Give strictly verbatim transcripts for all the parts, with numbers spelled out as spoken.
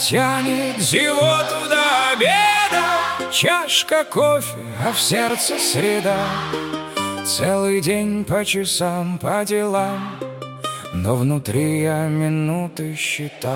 Тянет зевоту до обеда, чашка кофе, а в сердце среда. Целый день по часам, по делам, но внутри я минуты считал.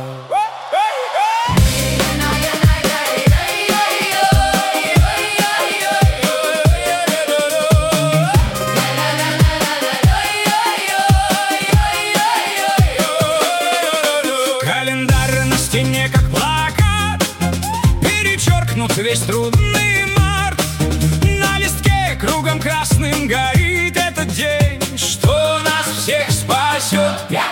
Календарь на стене как плакат, перечеркнут весь трудный март. На листке кругом красным горит этот день, что нас всех спасет.